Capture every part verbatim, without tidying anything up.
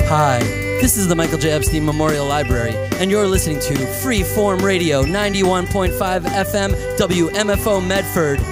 Hi, this is the Michael J. Epstein Memorial Library, and you're listening to Freeform Radio, ninety-one point five F M, W M F O Medford.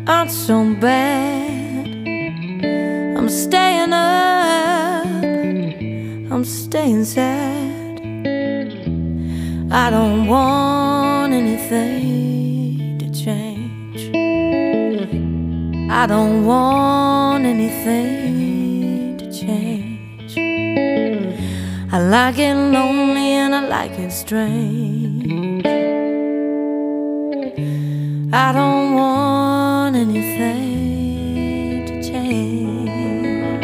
aren't so bad. I'm staying up, I'm staying sad. I don't want anything to change. I don't want anything to change. I like it lonely and I like it strange. I don't want anything to change.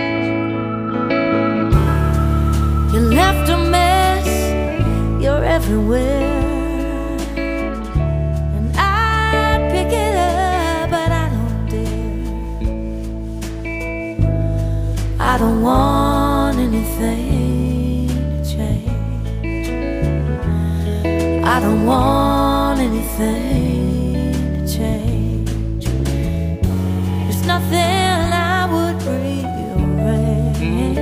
You left a mess, you're everywhere, and I pick it up, but I don't dare. I don't want anything to change. I don't want anything change. There's nothing I would rearrange.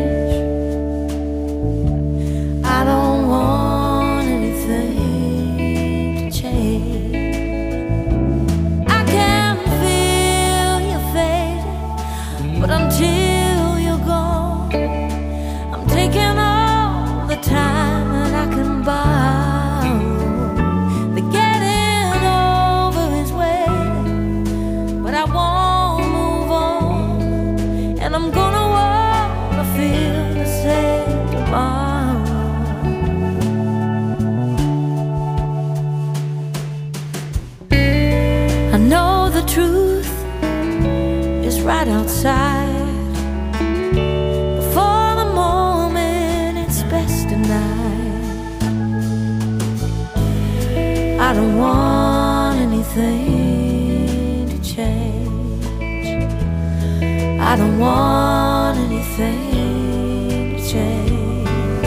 I don't want anything to change. I can feel you fading, but until you're gone, I'm taking all the time that I can buy. I won't move on, and I'm gonna wanna feel the same tomorrow. I know the truth is right outside. Before the moment it's best denied. I don't want anything to change. I don't want anything to change.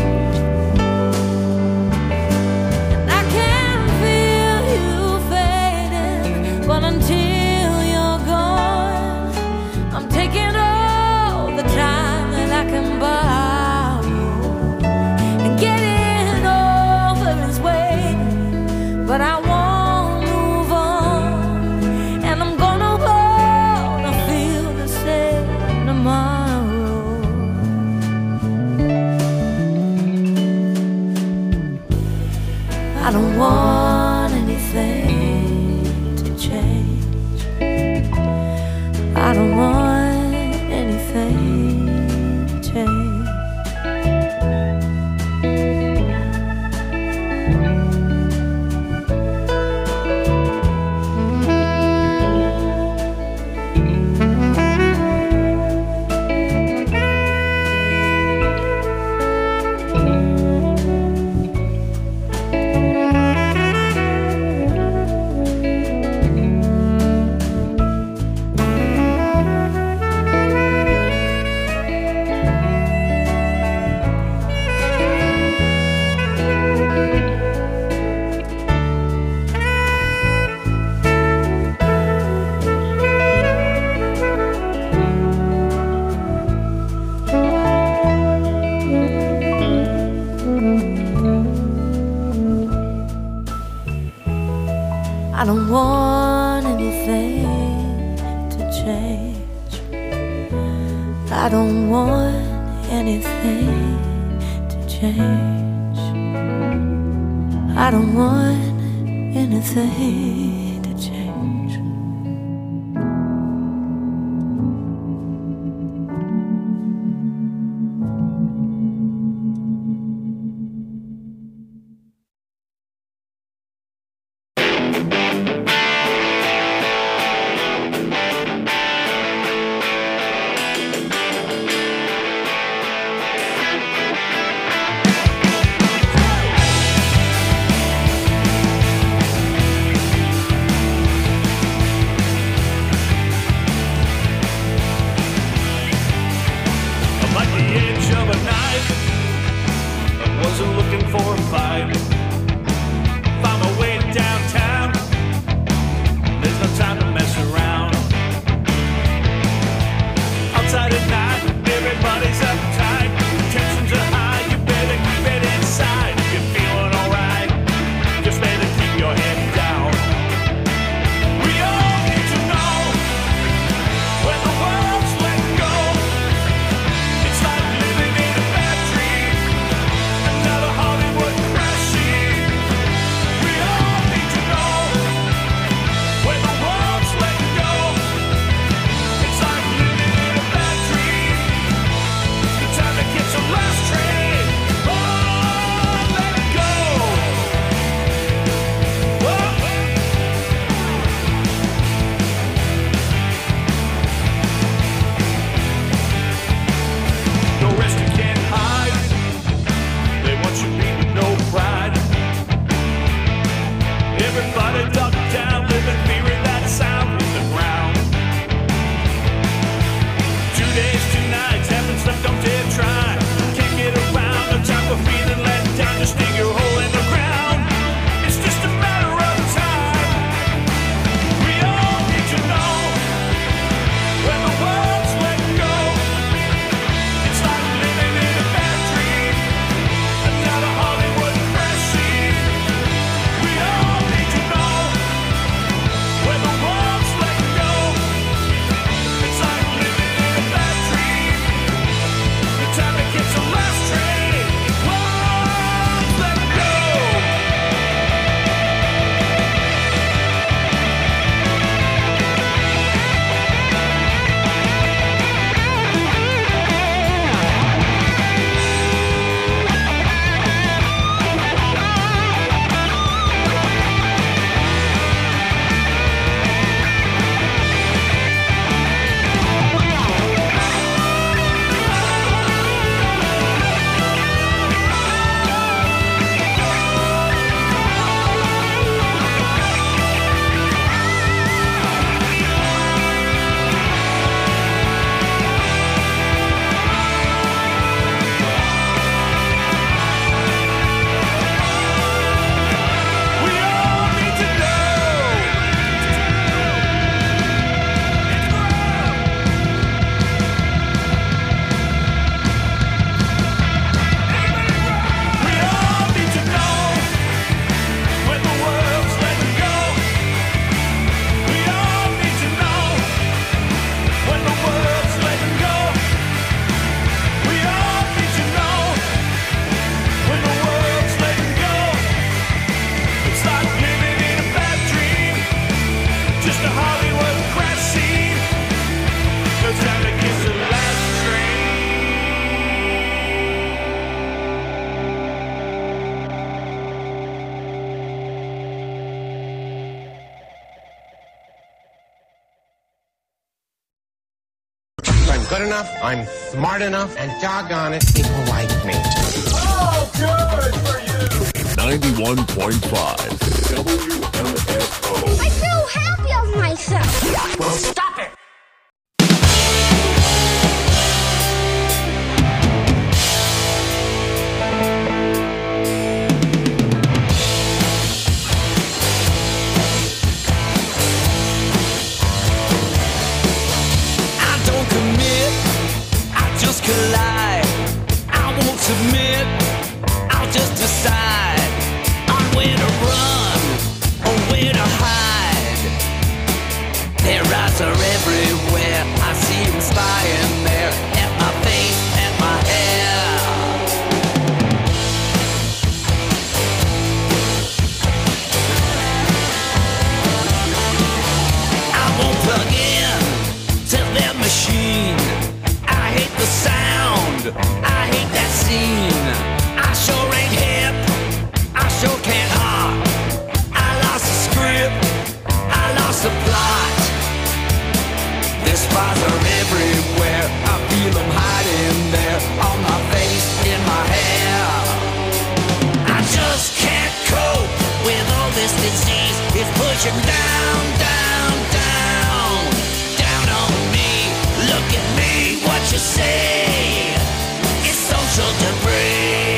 I can feel you fading, but until you're gone, I'm taking all the time that I can borrow, and getting over is waiting, but I won't move on, and I'm gonna wanna feel the same tomorrow. I don't want anything to change. I don't want anything to change. I don't want anything to change. I don't want anything to change. I don't want anything to change. good enough, I'm smart enough, and doggone it, people like me. Oh, good for you! ninety-one point five W M F O. I feel happy of myself. Well, stop it! Collide. I won't submit. I'll just decide on where to run or where to hide. Their eyes are everywhere. I see them spying there at my face, at my hair. I won't plug in to their machine. I hate the sound, I hate that scene. I sure ain't hip, I sure can't hop. I lost the script, I lost the plot. Their spies are everywhere, I feel them hiding there. On my face, in my hair. I just can't cope with all this disease. It's pushing down, down, down, down on me. Look at me, what you say? It's social debris.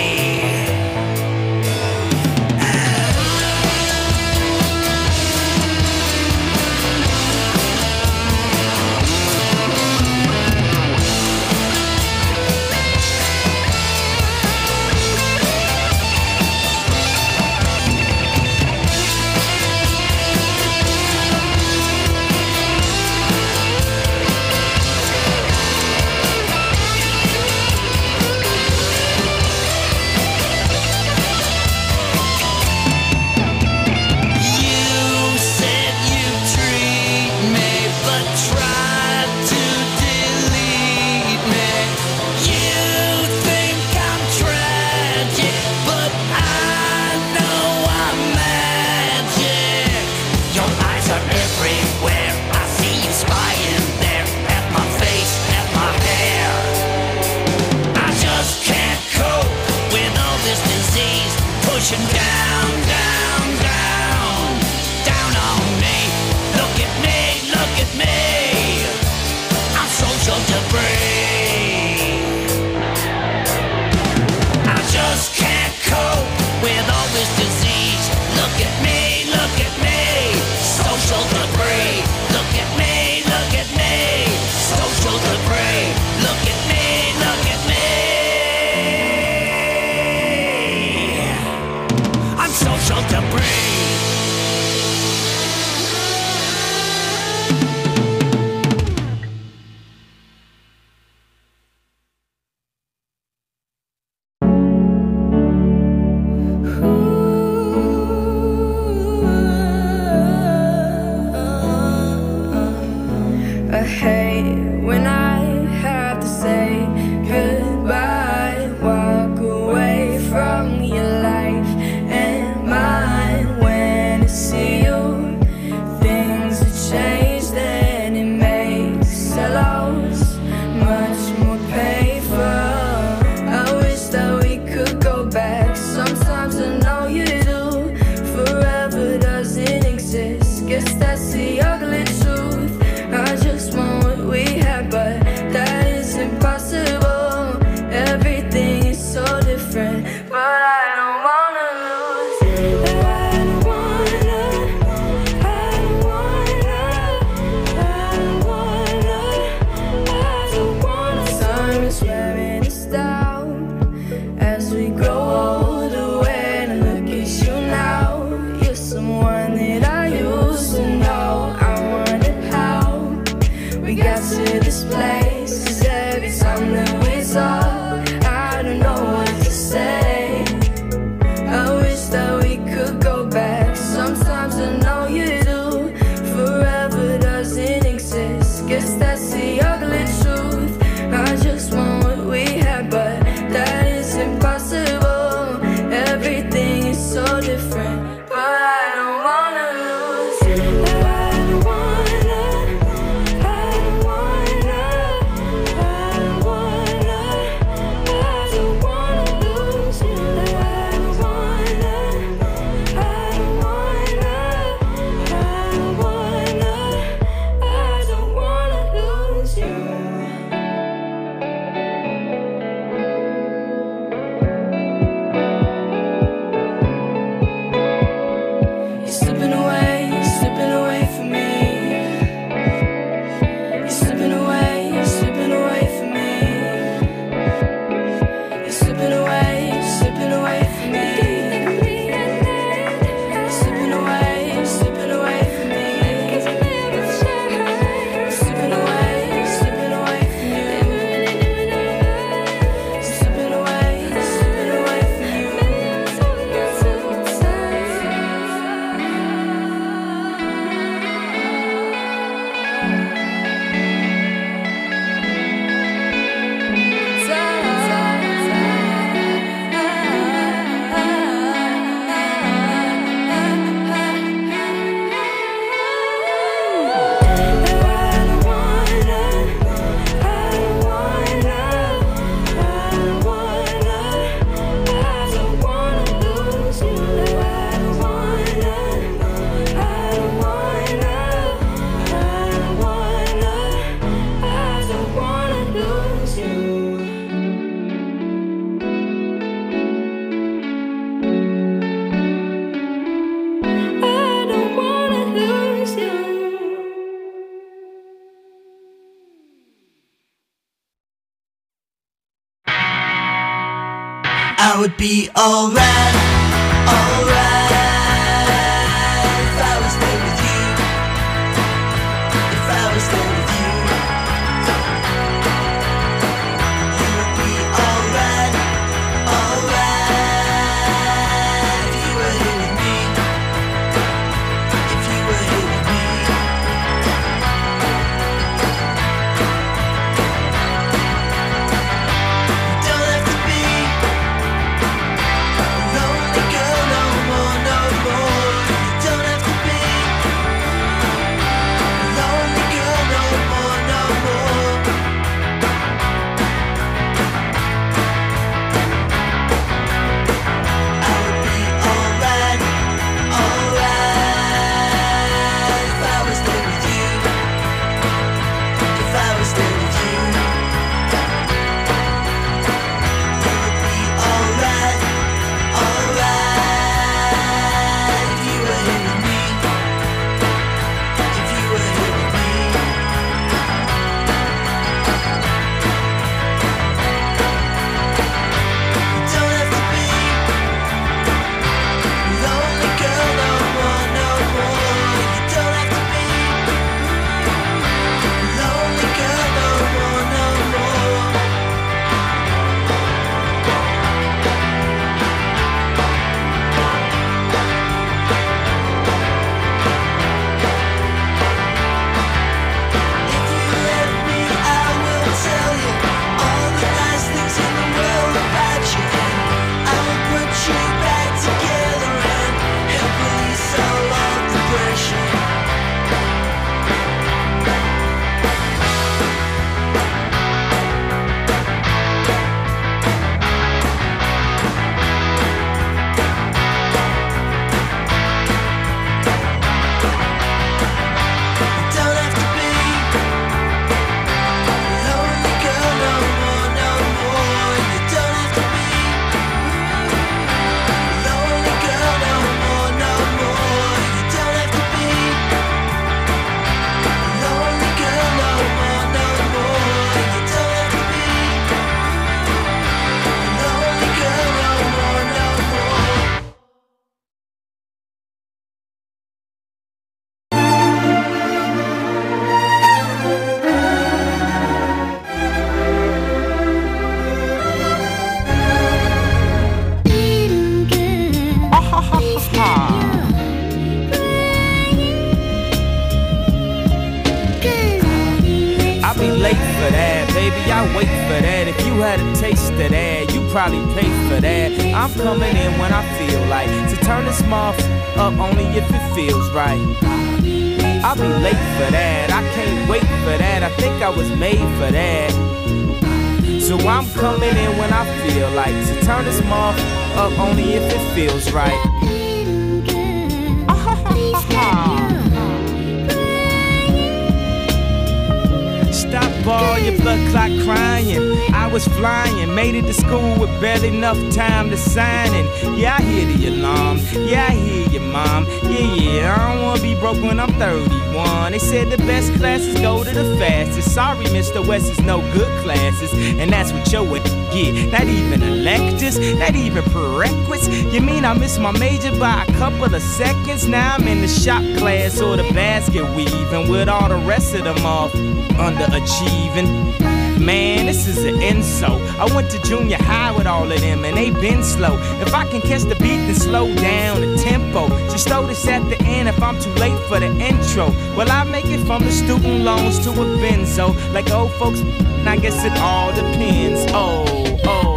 Pushing down, down, down, down on me. Look at me, look at me. I'm social debris. I just can't cope with all this disease. Look at me, look at me. Social debris. Look at me, look at me. Social debris. Look at me, look at me. Social debris. I hate when I have to say goodbye. Walk away from your life and mine. When I see you, things have changed, and it makes a loss much more painful. I wish that we could go back. Sometimes I know you do. Forever doesn't exist. Guess that's the ugly truth. I just want what we had, but that is impossible. Everything is so different, but I don't wanna lose. I don't wanna, I don't wanna, I don't wanna, I don't wanna. Time is wearing us down as we grow older. When I look at you now, you're someone that I used to know. I wondered how we got to this place, 'cause every time that we talk, I don't know what to say. I wish that we could go back. Sometimes I know you do. Forever doesn't exist. Guess that's the ugly truth. I just want what we had, but that is impossible. Everything is so different, but I don't wanna lose. I don't wanna, I don't wanna, I would be alright, alright if I was there with you, if I was there with you. You would be alright, alright if you were here with me, if you were here with me. You don't have to be a lonely girl no more, no more. You don't have to be a lonely girl no more, no more. I would be alright, alright if I was there with you, if I was there with you. You would be alright, alright if you were here with me, if you were here with me. You don't have to be a lonely girl no more, no more. You don't have to be a lonely girl no more, no more. If you let me, I will tell you all the nice things in the world about you, and I will put you back together and help release all of the pressure. You don't have to be a lonely girl no more, no more. You don't have to be a lonely girl no more, no more. You don't have to be a lonely girl no more, no more. You don't have to be a lonely girl no more, no more. I'll be late for that, baby, I wait for that. If you had a taste of that, you probably pay for that. I'm coming in when I feel like to turn this mouth up only if it feels right. I'll be late for that, I can't wait for that. I think I was made for that. So I'm coming in when I feel like to turn this mouth up only if it feels right. Stop all your blood clot crying. I was flying, made it to school with barely enough time to sign in. Yeah, I hear the alarm. Yeah, I hear you, mom. Yeah, yeah, I don't wanna be broke when I'm thirty-one. They said the best classes go to the fastest. Sorry, Mister West is no good classes, and that's what your ass get. Not even electives, not even prerequisites. You mean I missed my major by a couple of seconds? Now I'm in the shop class or the basket weaving with all the rest of them off underachieving. Man, this is an insult. I went to junior high with all of them and they been slow. If I can catch the beat, then slow down the tempo. Just throw this at the end if I'm too late for the intro. Well, I make it from the student loans to a benzo. Like old folks, I guess it all depends. Oh, oh.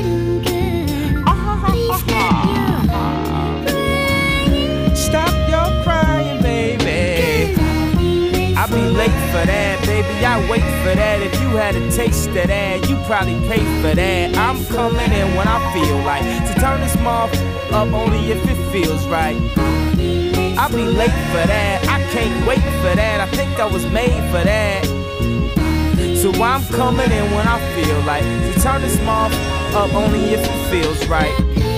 Stop your crying, baby. I'll be late for that, baby, I wait for that. If you had a taste of that, you probably pay for that. I'm coming in when I feel like to turn this mouth up only if it feels right. I'll be late for that, I can't wait for that. I think I was made for that. So I'm coming in when I feel like to turn this mouth up only if it feels right.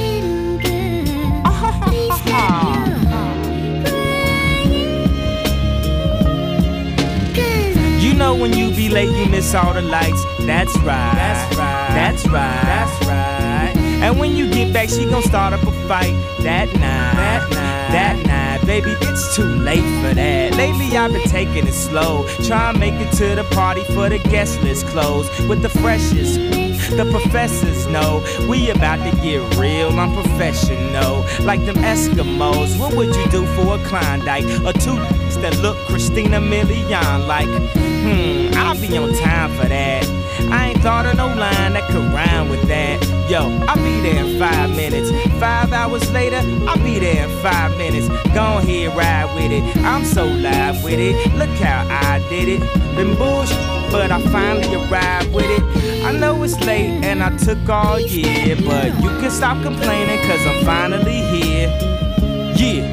You know when you be late, you miss all the lights. That's right. That's right. That's right. That's right. And when you get back, she gon' start up a fight. That night, that night, that night, baby, it's too late for that. Lately I've been taking it slow, try and make it to the party for the guest list closed with the freshest. The professors know we about to get real, I'm professional. Like them Eskimos, what would you do for a Klondike? Or two that look Christina Milian like? Hmm, I'll be on time for that. I ain't thought of no line that could rhyme with that. Yo, I'll be there in five minutes. Five hours later, I'll be there in five minutes. Go ahead, ride with it. I'm so live with it. Look how I did it. Been bullshit, but I finally arrived with it. I know it's late and I took all year, but you can stop complaining cause I'm finally here. Yeah.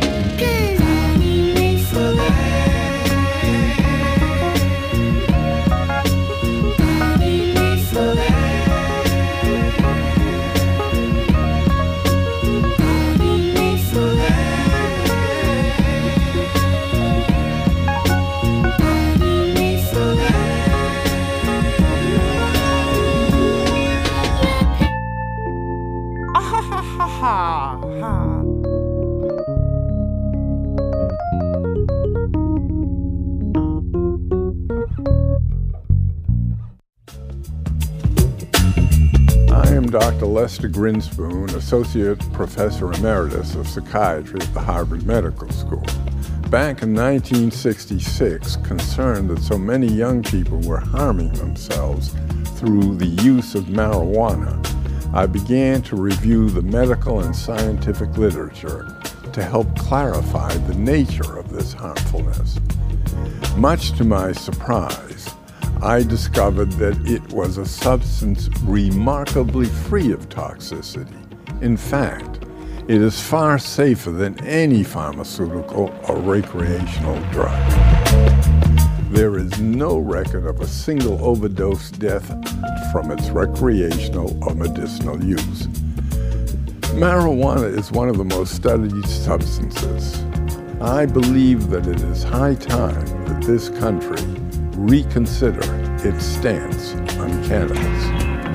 Doctor Lester Grinspoon, Associate Professor Emeritus of Psychiatry at the Harvard Medical School. Back in nineteen sixty-six, concerned that so many young people were harming themselves through the use of marijuana, I began to review the medical and scientific literature to help clarify the nature of this harmfulness. Much to my surprise, I discovered that it was a substance remarkably free of toxicity. In fact, it is far safer than any pharmaceutical or recreational drug. There is no record of a single overdose death from its recreational or medicinal use. Marijuana is one of the most studied substances. I believe that it is high time that this country reconsider its stance on cannabis.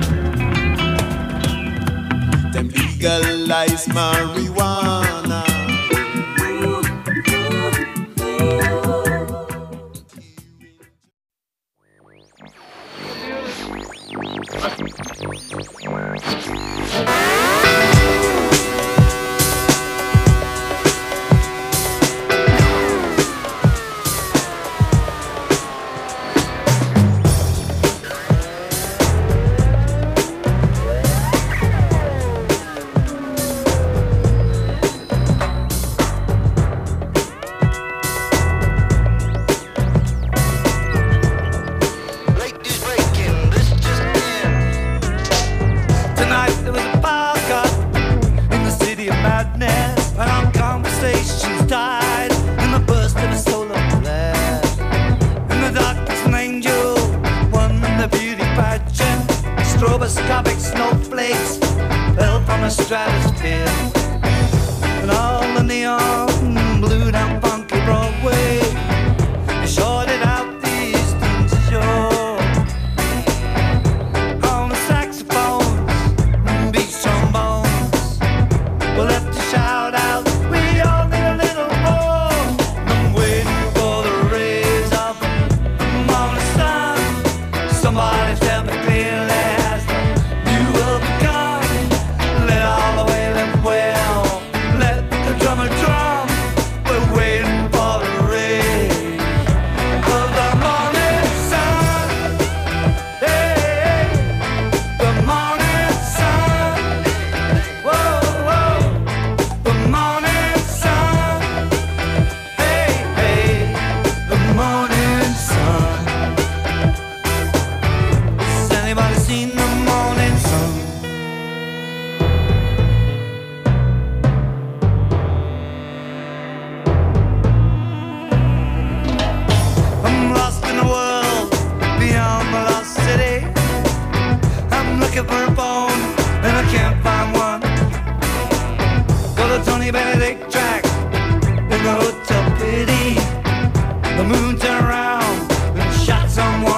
Them legalize marijuana.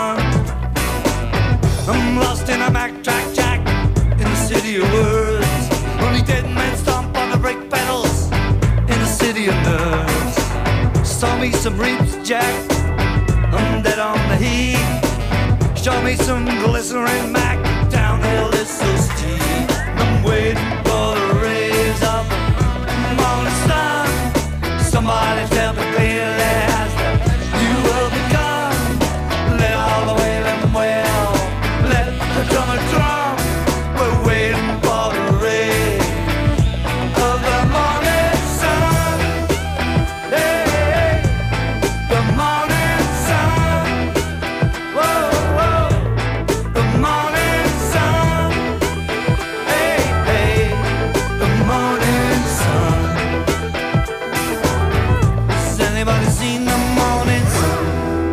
I'm lost in a backtrack jack in the city of words. me some glycerin Mac. Downhill is so steep. I'm waiting for the rays of the morning sun. Somebody tell me clearly as that you will become. Let all the way them well. Let the drummer drum. We're waiting for the rays of the morning sun. Hey, the morning sun. Whoa, whoa, the morning sun. Hey, hey, the morning sun. Has anybody seen the morning sun?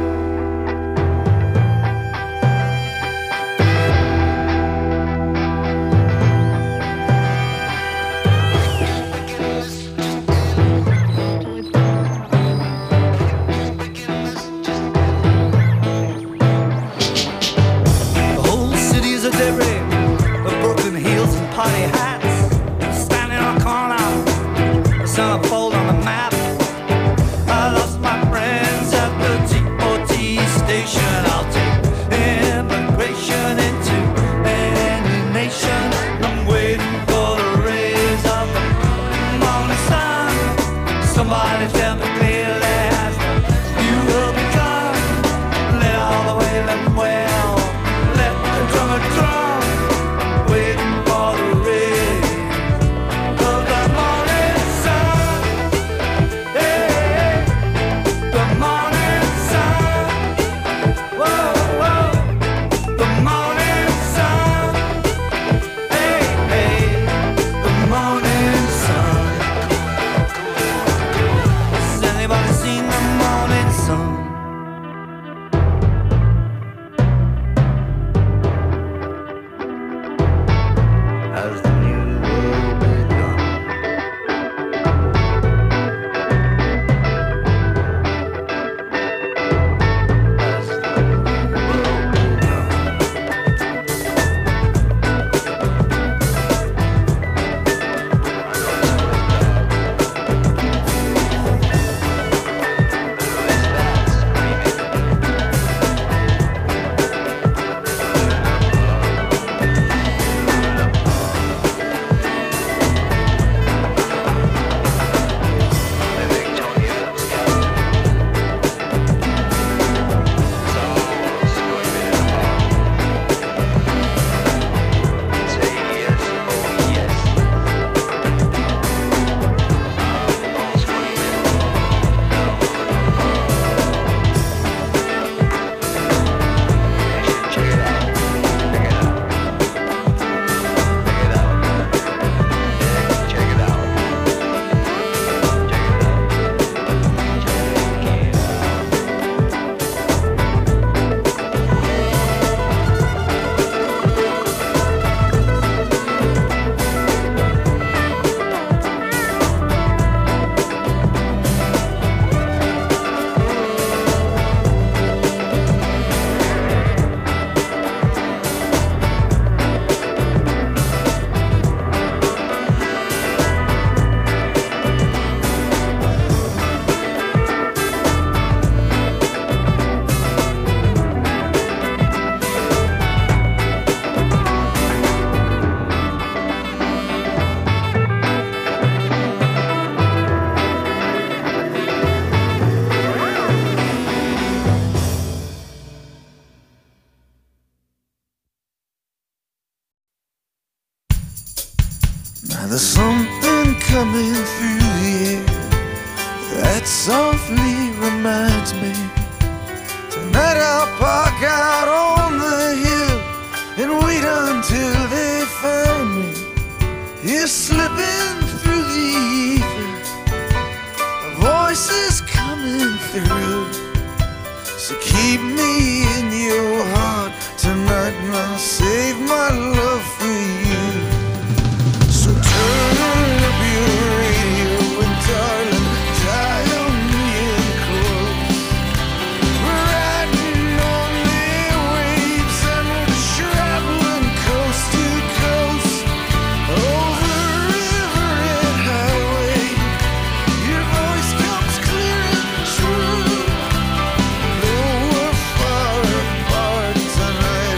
The whole city is a debris of broken heels and party hats. Standing on a corner, a centerfold on the map. I lost my friends at the T O T station. I'll take immigration into any nation. I'm waiting for the rays of the morning sun. Somebody tell me clearly as you will become. Let all the way them well. Let the drummer drum. Waiting for the rays of the morning sun. Hey, the morning sun. Whoa, whoa, the morning sun. Hey, hey, the morning sun. Has anybody seen the morning sun? Has the new world begun? Has the new world begun? Now there's something coming through the air that softly reminds me. Tonight I'll park out on the hill and wait until they find me. Here slipping through the ether, a voice is coming through. So keep me in your heart tonight and I'll save my love for you. So turn up your radio and darling, dial me in close. We're riding on the waves and we're traveling coast to coast, over river and highway. Your voice comes clear and true. Though we're far apart tonight,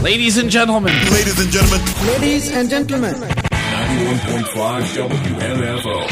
Ladies and gentlemen. Ladies and gentlemen. Ladies and gentlemen. ninety-one point five W M F O.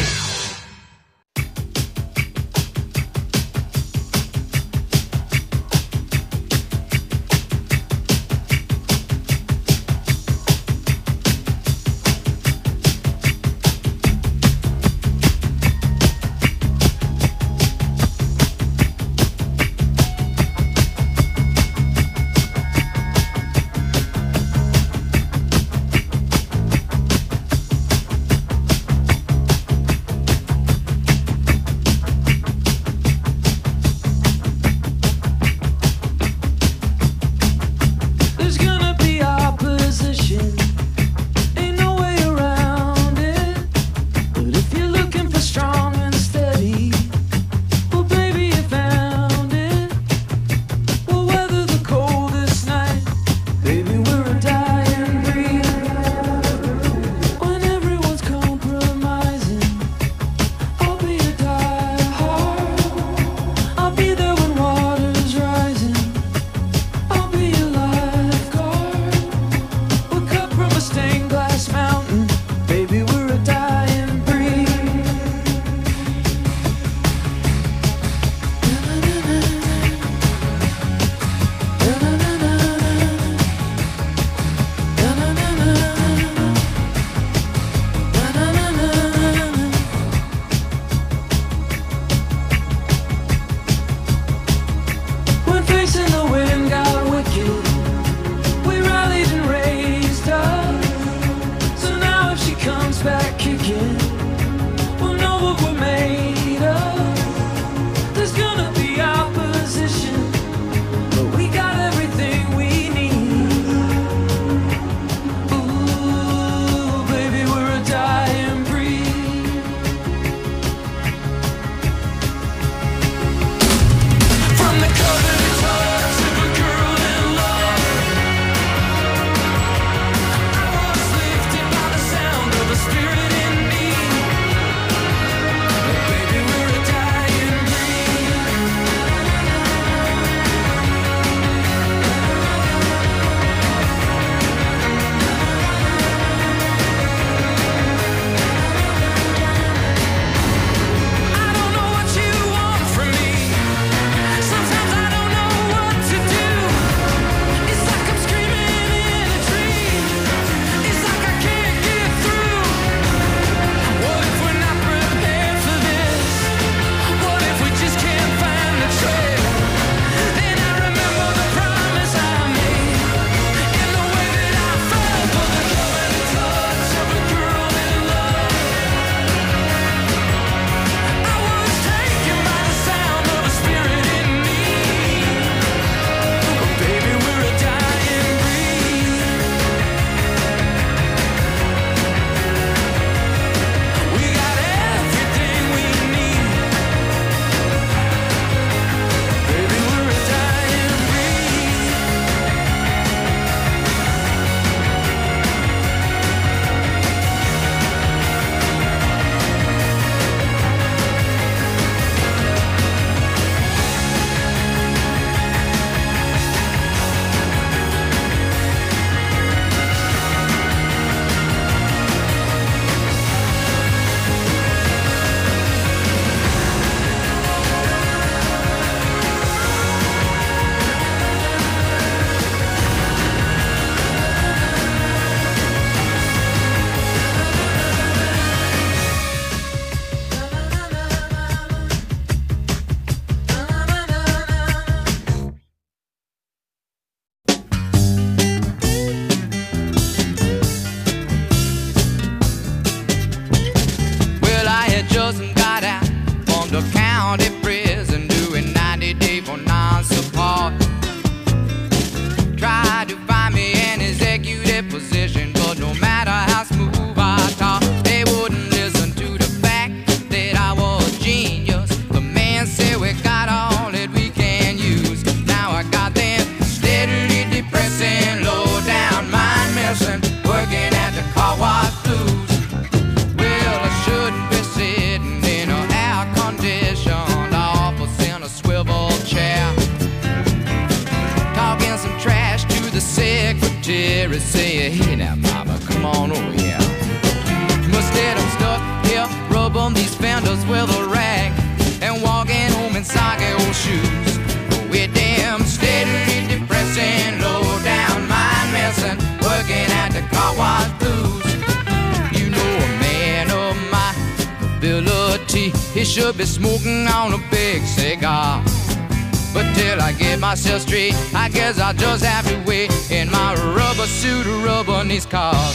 Jerry say, hey now mama, come on over here. Instead I'm stuck here, rubbing these fenders with a rag and walking home in soggy old shoes. We're damn steadily depressing, low down mind messing, working at the car wash blues. You know a man of my ability, he should be smoking on a big cigar. But till I get myself straight, I guess I'll just have to wait in my rubber suit, rubbing these cars.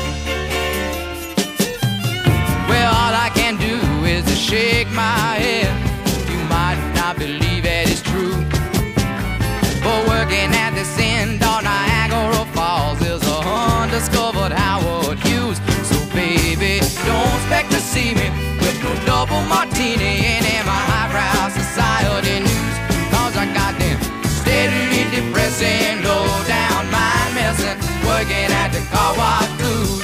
Well, all I can do is to shake my head. You might not believe it is true, but working at this end on Niagara Falls is a undiscovered Howard Hughes. So baby, don't expect to see me with no double martini and in my highbrow society news. Cause I got them steadily depressing, low down mind messing, working at the car wash blues.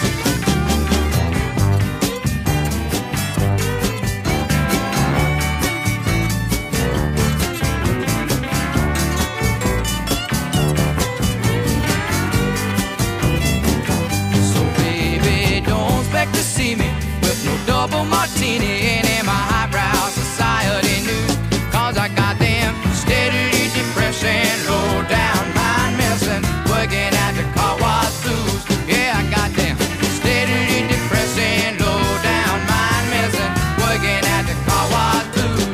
To see me with no double martini and in my highbrow society news. Cause I got them steadily depressing, low down mind messing, working at the car wash blues. Yeah, I got them steadily depressing, low down mind messing, working at the car wash blues.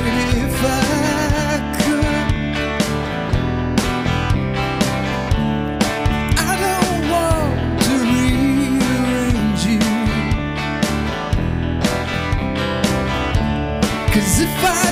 if I could. I don't want to rearrange you, 'cause if I